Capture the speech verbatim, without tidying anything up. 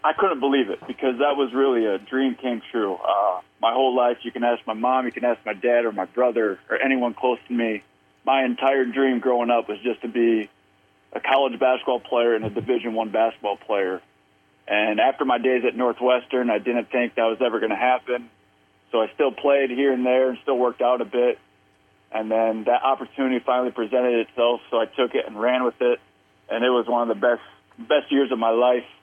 I couldn't believe it because that was really a dream came true. Uh, my whole life, you can ask my mom, you can ask my dad or my brother or anyone close to me. My entire dream growing up was just to be a college basketball player and a Division One basketball player. And after my days at Northwestern, I didn't think that was ever going to happen. So I still played here and there and still worked out a bit. And then that opportunity finally presented itself, so I took it and ran with it. And it was one of the best best years of my life.